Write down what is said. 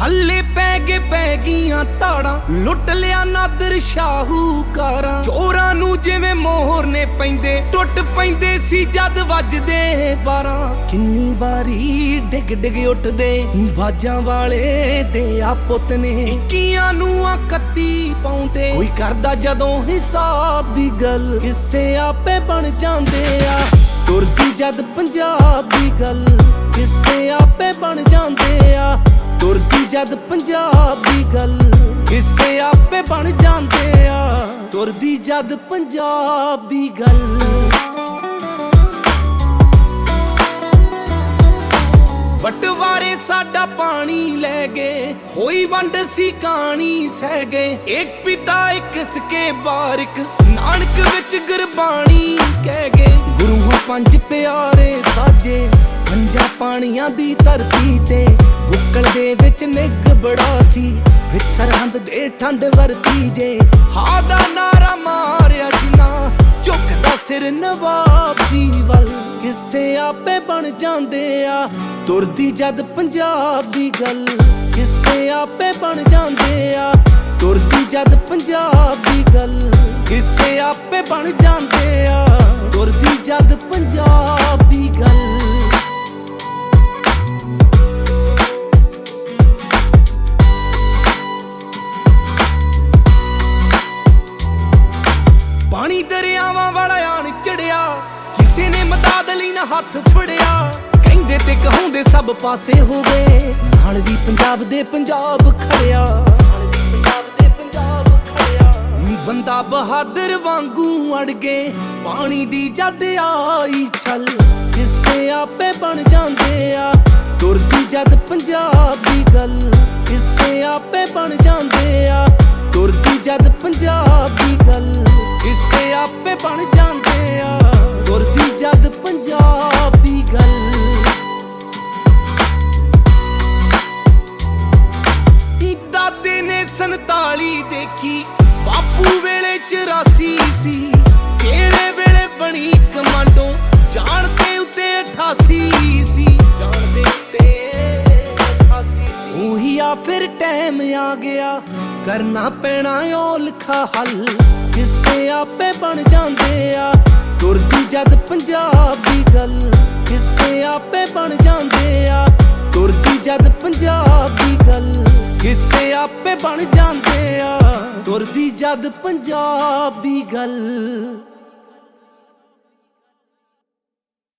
ਹੱਲੇ ਪੈ ਗਈਆਂ ਤਾੜਾਂ, ਲੁੱਟ ਲਿਆ ਨਾਦਰ ਸ਼ਾਹੂਕਾਰਾਂ। ਚੋਰਾਂ ਨੂੰ ਜਿਵੇਂ ਮੋਹਰ ਨੇ ਪੈਂਦੇ, ਟੁੱਟ ਪੈਂਦੇ ਸੀ ਜਦ ਵੱਜਦੇ 12। ਕਿੰਨੀ ਵਾਰੀ ਡਿੱਗ ਉੱਠਦੇ ਬਾਜਾਂ ਵਾਲੇ ਦੇ ਆ ਪੁੱਤ ਨੇ, ਇੱਕੀਆਂ ਨੂੰ ਆ 31 ਪਾਉਂਦੇ। ਕੋਈ ਕਰਦਾ ਜਦੋਂ ਹਿਸਾਬ ਦੀ ਗੱਲ, ਕਿਸੇ ਆਪੇ ਬਣ ਜਾਂਦੇ ਆ। ਤੁਰਦੀ ਜਦ ਪੰਜਾਬ ਦੀ ਗੱਲ, ਕਿਸੇ ਆਪੇ ਬਣ ਜਾਂਦੇ ਆ। ਤੁਰਦੀ ਜਦ ਪੰਜਾਬ ਦੀ ਗੱਲ, ਕਿਸੇ ਆਪੇ ਬਣ ਜਾਂਦੇ ਆ। ਤੁਰਦੀ ਜਦ ਪੰਜਾਬ ਦੀ ਗੱਲ। ਬਟਵਾਰੇ ਸਾਡਾ ਪਾਣੀ ਲੈ ਗਏ, ਹੋਈ ਵੰਡ ਸੀ ਕਹਾਣੀ ਸਹਿ ਗਏ। ਇੱਕ ਪਿਤਾ ਇੱਕ ਸਕੇ ਬਾਰਿਕ, ਨਾਨਕ ਵਿੱਚ ਗੁਰਬਾਣੀ ਕਹਿ ਗਏ। ਗੁਰੂਆਂ ਪੰਜ ਪਿਆਰੇ ਸਾਜੇ, ਪੰਜਾਂ ਪਾਣੀਆਂ ਦੀ ਧਰਤੀ ਤੇ। ਬੁੱਕਲ ਦੇ ਵਿੱਚ ਨਿੱਘ ਬੜਾ ਸੀ, ਵਿੱਚ ਸਰਹੰਦ ਦੇ ਠੰਡ ਵਰਤੀ ਜੇ। ਹਾਂ ਦਾ ਨਾਰਾ ਮਾਰਿਆ ਜਿਨਾ, ਝੁਕਦਾ ਸਿਰ ਨਵਾਬ ਜੀ ਵੱਲ, ਕਿਸੇ ਆਪੇ ਬਣ ਜਾਂਦੇ ਆ। ਤੁਰਦੀ ਜਦ ਪੰਜਾਬ ਦੀ ਗੱਲ, ਕਿਸੇ ਆਪੇ ਬਣ ਜਾਂਦੇ ਆ। ਤੁਰਦੀ ਜਦ ਪੰਜਾਬ ਦੀ ਗੱਲ, ਕਿਸੇ ਆਪੇ ਬਣ ਜਾਂਦੇ ਆ। ਤੁਰਦੀ ਜਦ ਪੰਜਾਬ ਦੀ ਗੱਲ। ਪਾਣੀ ਦਰਿਆਵਾਂ ਵਾਲਾ ਆਣ ਚੜਿਆ, ਕਿਸੇ ਨੇ ਮਦਦ ਲਈ ਨਾ ਹੱਥ ਫੜਿਆ। ਕਹਿੰਦੇ ਤੇ ਕਹਾਉਂਦੇ ਸਭ ਪਾਸੇ ਹੋ ਗਏ, ਨਾਲ ਵੀ ਪੰਜਾਬ ਦੇ ਪੰਜਾਬ ਖੜਿਆ। ਬੰਦਾ ਬਹਾਦਰ ਵਾਂਗੂ ਅੜ ਗਏ, ਪਾਣੀ ਦੀ ਜਦ ਆਈ ਛਲ, ਕਿਸੇ ਆਪੇ ਬਣ ਜਾਂਦੇ ਆ। ਤੁਰਦੀ ਜਦ ਪੰਜਾਬ ਦੀ ਗੱਲ, ਕਿਸੇ ਆਪੇ ਬਣ ਜਾਂਦੇ ਆ। ਤੁਰਦੀ ਜਦ ਪੰਜਾਬ ਦੀ ਗੱਲ, ਕਿਸੇ ਆਪੇ ਬਣ ਜਾਂਦੇ ਆ। ਤੁਰਦੀ ਜਦ ਪੰਜਾਬ ਦੀ ਗੱਲ। ਦਾਦੇ ਨੇ 47 ਦੇਖੀ, ਬਾਪੂ ਵੇਲੇ 84 ਸੀ। ਕਿਹੜੇ ਵੇਲੇ ਬਣੀ ਕਮਾਂਡੋ, ਜਾਣ ਦੇ ਉੱਤੇ 88 ਸੀ। ਜਾਣ ਦੇ ਉੱਤੇ 88 ਸੀ। ਉਹੀ ਆ ਫਿਰ ਟਾਈਮ ਆ ਗਿਆ, ਕਰਨਾ ਪੈਣਾ ਓ ਲਿਖਾ ਹੱਲ, ਕਿਸੇ ਆਪੇ ਬਣ ਜਾਂਦੇ ਆ। ਤੁਰਦੀ ਜਦ ਪੰਜਾਬ ਦੀ ਗੱਲ, ਕਿਸੇ ਆਪੇ ਬਣ ਜਾਂਦੇ ਆ। ਤੁਰਦੀ ਜਦ ਪੰਜਾਬ ਦੀ ਗੱਲ, ਕਿਸੇ ਆਪੇ ਬਣ ਜਾਂਦੇ ਆ। ਤੁਰਦੀ ਜਦ ਪੰਜਾਬ ਦੀ ਗੱਲ।